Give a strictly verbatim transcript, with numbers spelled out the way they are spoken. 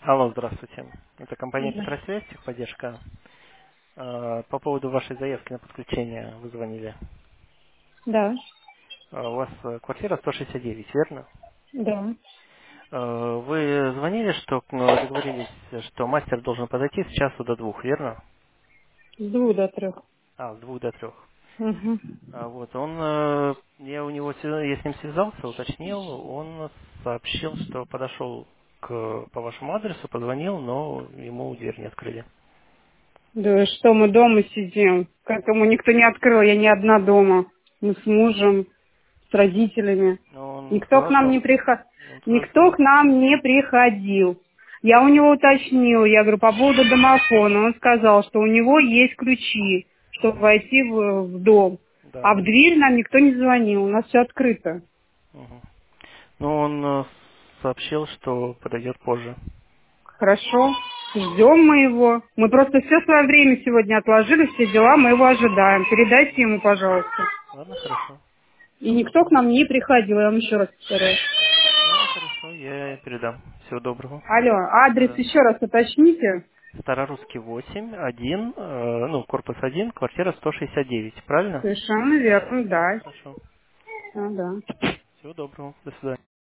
Алло, здравствуйте. Это компания Да. Петросвязь, техподдержка. Э, По поводу вашей заявки на подключение вы звонили. Да. Э, У вас э, квартира сто шестьдесят девять, верно? Да. Э, Вы звонили, что э, договорились, что мастер должен подойти с часу до двух, верно? С двух до трех. А, с двух до трех. Угу. А вот он, э, я у него, свя- я с ним связался, уточнил, он сообщил, что подошел к, по вашему адресу, позвонил, но ему дверь не открыли. Да что мы дома сидим? Как ему никто не открыл, я не одна дома. Мы с мужем, с родителями. Но он Никто к сказал, нам что не приходил. он сказал, что Никто к нам не приходил. Я у него уточнила, я говорю, по поводу домофона. Он сказал, что у него есть ключи, чтобы Мгм. войти в, в дом. Да, А в да. дверь нам никто не звонил, у нас все открыто. Мгм. Ну, он э, сообщил, что подойдет позже. Хорошо. Ждем мы его. Мы просто все свое время сегодня отложили, все дела, мы его ожидаем. Передайте ему, пожалуйста. Ладно, хорошо. И никто к Хорошо. нам не приходил, я вам еще раз повторяю. Ладно, хорошо, я передам. Всего доброго. Алло, адрес Да. еще раз уточните. Старорусский восемь, один, э, ну, корпус один, квартира сто шестьдесят девять, правильно? Совершенно верно, да. Хорошо. А, да. Всего доброго. До свидания.